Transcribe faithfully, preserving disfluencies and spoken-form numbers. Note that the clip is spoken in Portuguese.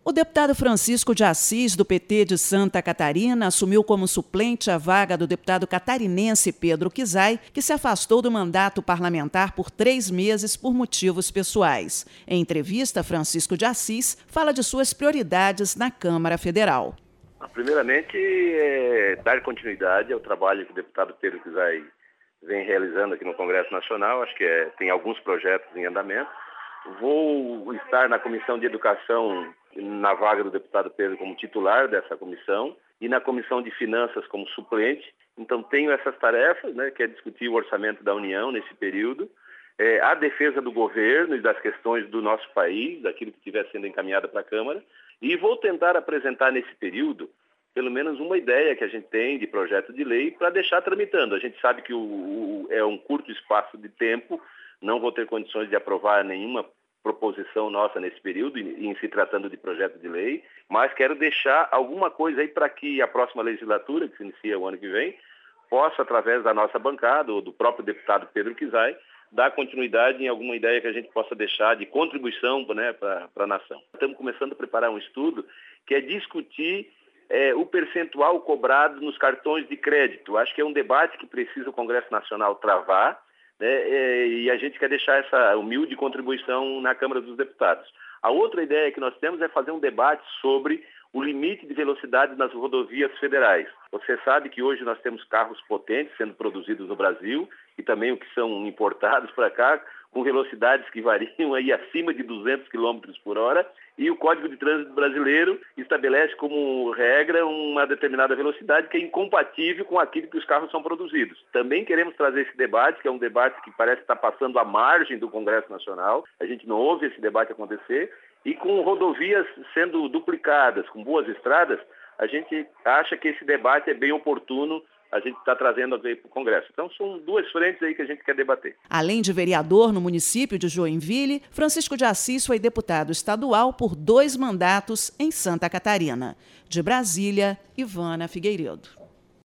O deputado Francisco de Assis, do P T de Santa Catarina, assumiu como suplente a vaga do deputado catarinense Pedro Kizai, que se afastou do mandato parlamentar por três meses por motivos pessoais. Em entrevista, Francisco de Assis fala de suas prioridades na Câmara Federal. Primeiramente, é dar continuidade ao trabalho que o deputado Pedro Kizai vem realizando aqui no Congresso Nacional. Acho que é, tem alguns projetos em andamento. Vou estar na Comissão de Educação, na vaga do deputado Pedro como titular dessa comissão, e na Comissão de Finanças como suplente. Então tenho essas tarefas, né, que é discutir o orçamento da União nesse período, é, a defesa do governo e das questões do nosso país, daquilo que estiver sendo encaminhado para a Câmara, e vou tentar apresentar nesse período pelo menos uma ideia que a gente tem de projeto de lei para deixar tramitando. A gente sabe que o, o, é um curto espaço de tempo, não vou ter condições de aprovar nenhuma proposição nossa nesse período, em, em se tratando de projeto de lei, mas quero deixar alguma coisa aí para que a próxima legislatura, que se inicia o ano que vem, possa, através da nossa bancada ou do próprio deputado Pedro Kizai, dar continuidade em alguma ideia que a gente possa deixar de contribuição, né, para a nação. Estamos começando a preparar um estudo que é discutir é, o percentual cobrado nos cartões de crédito. Acho que é um debate que precisa o Congresso Nacional travar, né, e a gente quer deixar essa humilde contribuição na Câmara dos Deputados. A outra ideia que nós temos é fazer um debate sobre o limite de velocidade nas rodovias federais. Você sabe que hoje nós temos carros potentes sendo produzidos no Brasil e também o que são importados para cá, com velocidades que variam aí acima de duzentos quilômetros por hora, e o Código de Trânsito brasileiro estabelece como regra uma determinada velocidade que é incompatível com aquilo que os carros são produzidos. Também queremos trazer esse debate, que é um debate que parece estar passando à margem do Congresso Nacional. A gente não ouve esse debate acontecer, e com rodovias sendo duplicadas, com boas estradas, a gente acha que esse debate é bem oportuno, a gente está trazendo para o Congresso. Então, são duas frentes aí que a gente quer debater. Além de vereador no município de Joinville, Francisco de Assis foi deputado estadual por dois mandatos em Santa Catarina. De Brasília, Ivana Figueiredo.